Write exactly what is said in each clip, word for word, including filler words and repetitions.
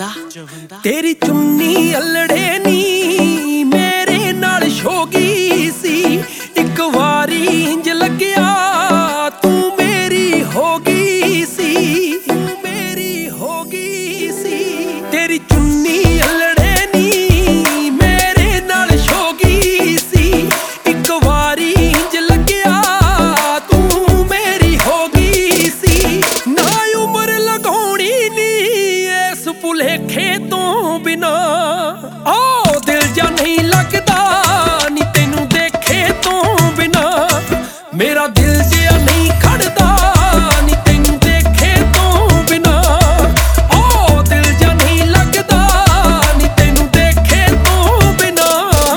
ਚਵੰਦਾ तेरी चुन्नी अल्लड़े नी मेरे नाल शोगी सी एक वारी इंज लग्या तू मेरी होगी सी तू मेरी होगी सी तेरी चुन्नी अल्लड़े नी मेरे नाल शोगी सी एक वारी इंज लग्या तू मेरी होगी सी ना उम्र लगाउणी नी इस भुलेखे तो बिना ओ दिल जा नहीं लगदा नी तेनू देखे तो बिना मेरा दिल जिया नहीं खड़दा नी तेनू देखे तो बिना ओ दिल जा नहीं लगदा नी तेनू देखे तो बिना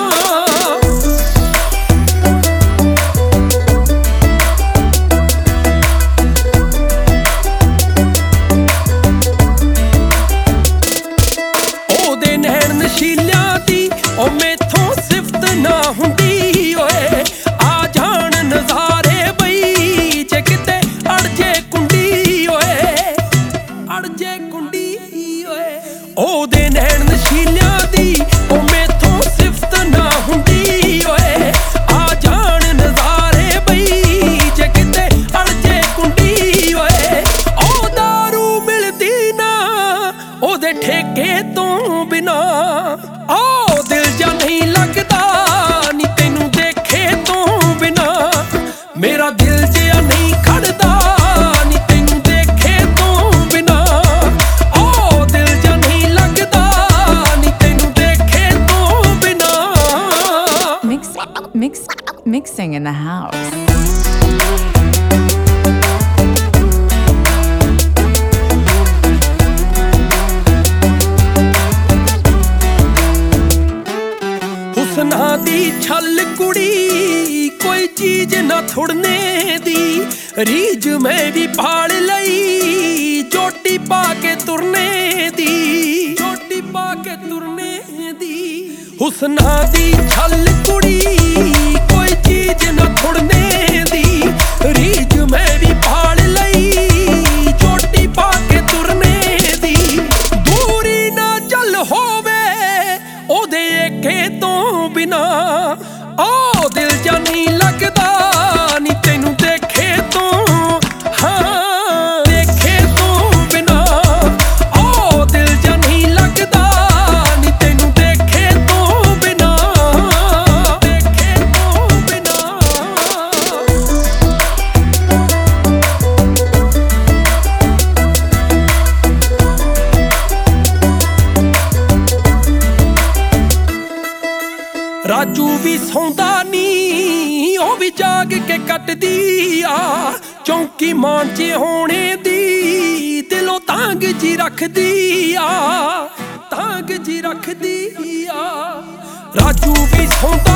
ओदे नैन नशीलियां दी ओ मैथों सिफत ना हुंदी ओए आ जान नज़ारे बई जे किते अड़ जे कुंडी ओए अड़ जे कुंडी ओए ओदे नैन नशीलियां दी ओ मैथों सिफत ना हुंदी ओए आ जान नज़ारे बई जे किते अड़ जे कुंडी ओए ओ दारू मिलदी ना ओदे ठेके तो बिना ओ दिल जा नहीं लगदा नी तेनू देखे तो बिना मेरा दिल जिया नहीं खड़दा नी तेनू देखे तो बिना ओ दिल जा नहीं लगदा नी तेनू देखे तो बिना Mix, mix, mixing in the house. हुस्ना दी छल कुड़ी कोई चीज ना थुड़ने दी रीज मैं भी पाल लई चोटी पा के तुरने दी चोटी पा के तुरने दी हुस्ना दी छल कुड़ी कोई चीज ना थुड़ने दी रीज मैं भी पाल लई चोटी पा के तुरने दी दूरी ना चल होवे ओदे एके तो बिना ओ दिल जा नहीं लगदा नी तेनू देखे तो हाँ देखे तो बिना ओ दिल जा नहीं लगदा नी तेनू देखे तो बिना देखे तो बिना राजू भी सौंदा नी ओ भी जाग के कटदी आ चौंकी मान च होने दी दिलों तांग जी रखदी आ तांग जी रखदी आ राजू भी सौंदा